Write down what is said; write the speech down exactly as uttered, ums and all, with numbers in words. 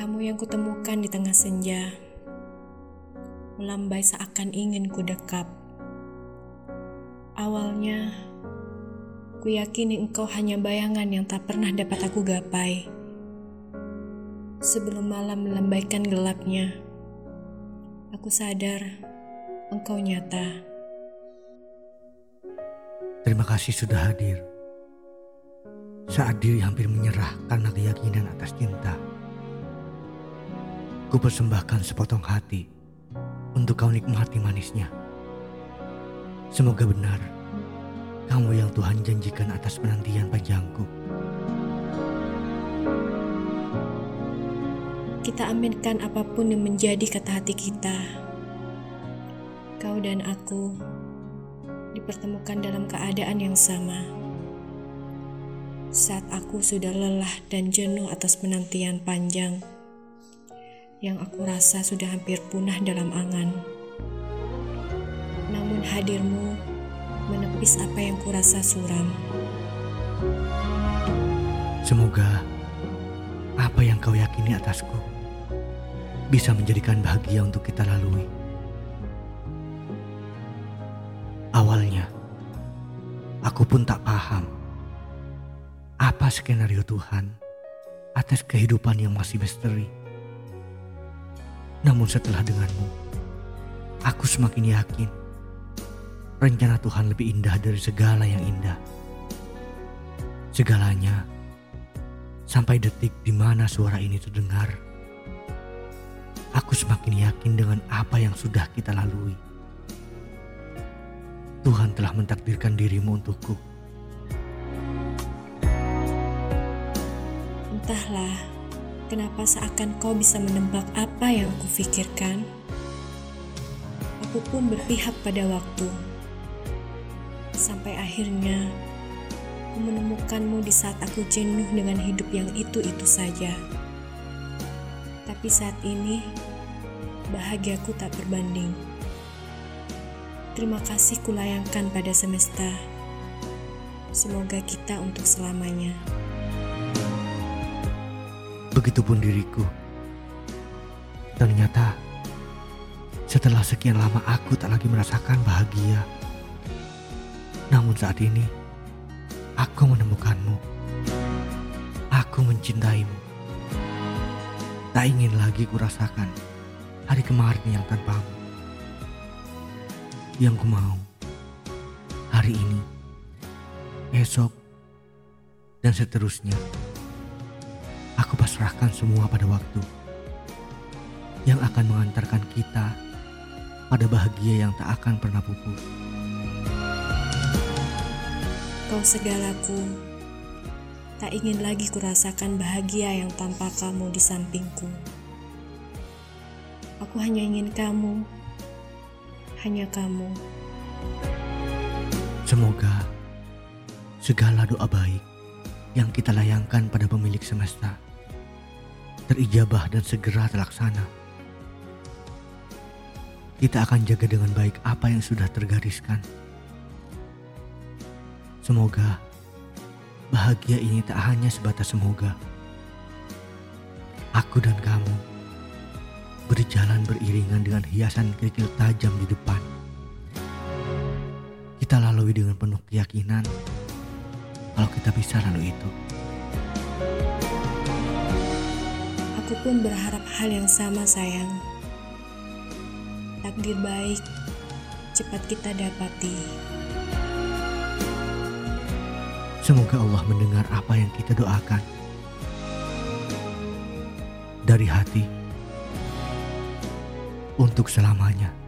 Kamu yang kutemukan di tengah senja, melambai seakan ingin ku dekap. Awalnya, ku yakini engkau hanya bayangan yang tak pernah dapat aku gapai. Sebelum malam melambaikan gelapnya, aku sadar engkau nyata. Terima kasih sudah hadir. Saat diri hampir menyerah karena keyakinan atas cinta, ku persembahkan sepotong hati untuk kau nikmati manisnya. Semoga benar kamu yang Tuhan janjikan atas penantian panjangku. Kita aminkan apapun yang menjadi kata hati kita. Kau dan aku dipertemukan dalam keadaan yang sama. Saat aku sudah lelah dan jenuh atas penantian panjang, yang aku rasa sudah hampir punah dalam angan. Namun hadirmu menepis apa yang kurasa suram. Semoga apa yang kau yakini atasku bisa menjadikan bahagia untuk kita lalui. Awalnya, aku pun tak paham apa skenario Tuhan atas kehidupan yang masih misteri. Namun setelah denganmu, aku semakin yakin rencana Tuhan lebih indah dari segala yang indah. Segalanya, sampai detik di mana suara ini terdengar, aku semakin yakin dengan apa yang sudah kita lalui. Tuhan telah mentakdirkan dirimu untukku. Entahlah, kenapa seakan kau bisa menebak apa yang aku pikirkan. Aku pun berpihak pada waktu. Sampai akhirnya, aku menemukanmu di saat aku jenuh dengan hidup yang itu-itu saja. Tapi saat ini, bahagiaku tak berbanding. Terima kasih kulayangkan pada semesta. Semoga kita untuk selamanya. Begitupun diriku. Ternyata setelah sekian lama aku tak lagi merasakan bahagia. Namun saat ini aku menemukanmu. Aku mencintaimu. Tak ingin lagi kurasakan hari kemarin yang tanpamu. Yang ku mau hari ini, esok, dan seterusnya, aku pasrahkan semua pada waktu yang akan mengantarkan kita pada bahagia yang tak akan pernah pupus. Kau segalaku, tak ingin lagi kurasakan bahagia yang tanpa kamu di sampingku. Aku hanya ingin kamu, hanya kamu. Semoga segala doa baik yang kita layangkan pada pemilik semesta terijabah dan segera terlaksana. Kita akan jaga dengan baik apa yang sudah tergariskan. Semoga bahagia ini tak hanya sebatas semoga. Aku dan kamu berjalan beriringan dengan hiasan kerikil tajam di depan. Kita lalui dengan penuh keyakinan kalau kita bisa lalu itu. Aku pun berharap hal yang sama, sayang. Takdir baik cepat kita dapati. Semoga Allah mendengar apa yang kita doakan. Dari hati, untuk selamanya.